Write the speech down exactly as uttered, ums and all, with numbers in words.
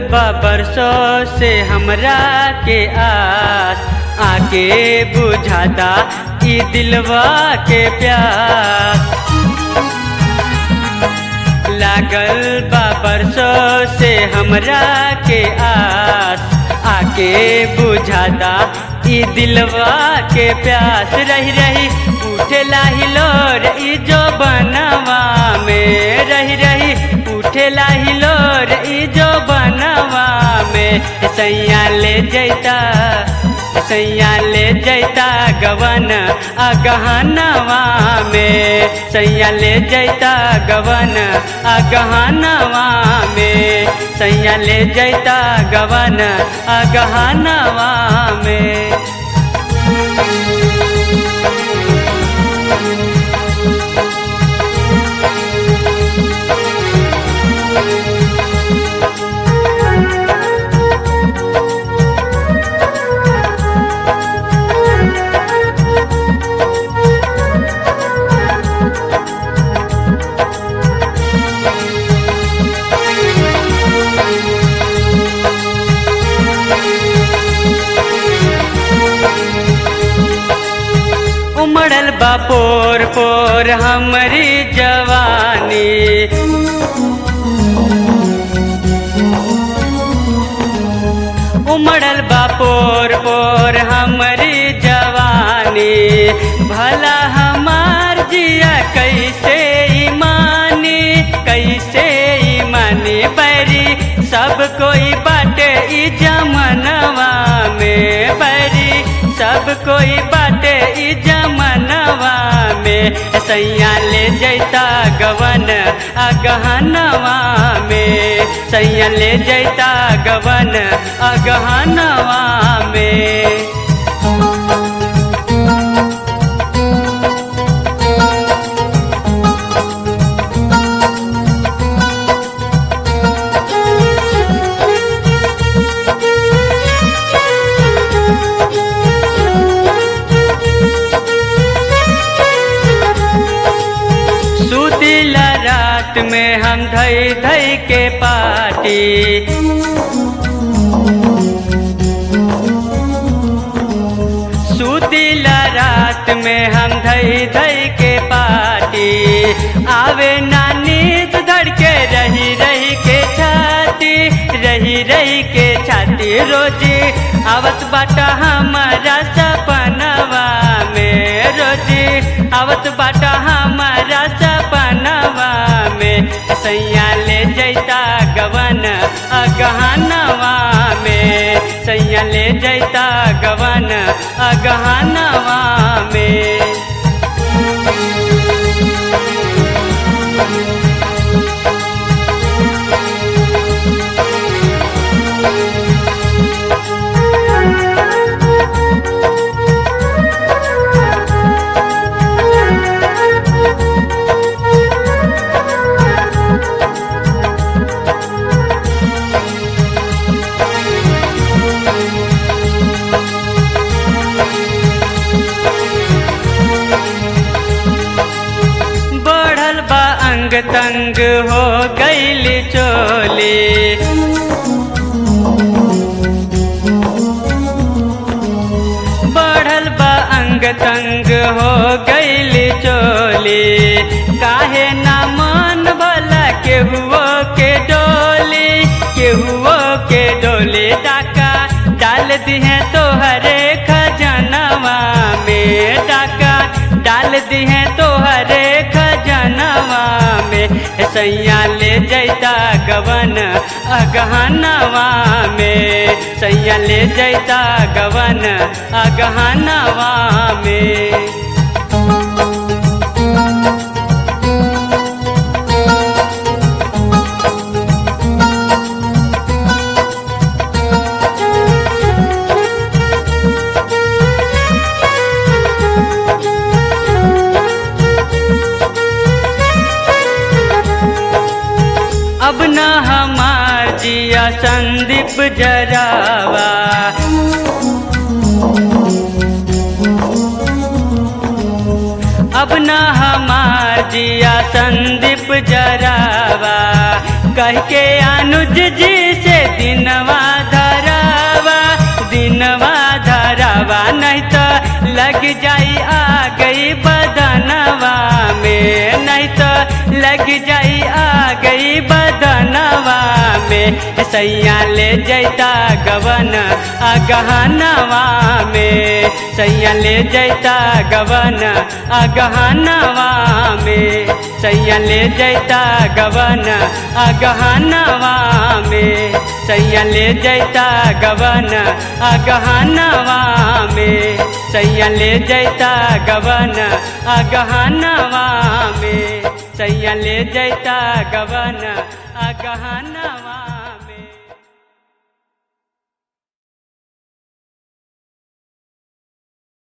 बा बरसों से हमरा के आस, आके बुझाता ई दिलवा के प्यास। लागल बा बरसों से हमरा के आस, आके बुझाता ई दिलवा के प्यास। रही रही उठेला हिलोर ई जो बनवा में, रही रही उठेला हिलोर ई जो बनवा में। सैया ले जैता, सैया ले जैता गवन अगहनवा में, सैया ले जैता गवन अगहनवा में, सैया ले जैता गवन अगहनवा में। उमड़ल बा पोर पोर हमरी जवानी, उमड़ल बा पोर पोर हमरी जवानी। भला हमार जिया कैसे ईमानी, कैसे ईमानी बैरी सब कोई बाटे ई जमनवा में, बैरी सब कोई बाटे ई जमनवा में। सैया ले जैता गवन अगहनवा में, सैया ले जैता गवन अगहनवा में। सुतिला रात में हम धई धई के पाटी, सुतिला रात में हम धई धई के पाटी। आवे ना नींद धड़के रही रही के छाती, रही रही के छाती। रोजी आवत बाटा हमारा सपनवा में, रोजी आवत बाटा हमारा सपनवा में। सैया ले जैता गवन अगहनवा में, सैया ले जैता गवन अगहनवा में। अंग तंग हो गईली चोली, बढ़ल बा अंग तंग हो गईली चोली। काहे ना मन भला केहुओ के डोली, केहुओ के डोली। डाका डाल दिहे तोहरे खजनवा में, डाका डाल दिहे तोहरे खजनवा में। सैया ले जैता गवन अगहनवा में, सैया ले जैता गवन अगहनवा में। अब न हमार जिया संदीप जरावा, अब न हमार जिया संदीप जरावा। कह के अनुज जी से दिनवा धरावा दिनवा धरावा नहीं तो लग जाई आ गई बदनवा में नहीं तो लग जाई आ गई बदनवा में सैया ले जैता गवन आ गहनवा में सैया ले जैता गवन आ गहनवा में सैया ले जैता गवन आ गहनवा में सैया ले जैता गवन आ गहनवा में सैया ले जैता गवन आ गहनवा में सैया ले जैता गवन आ गहनवा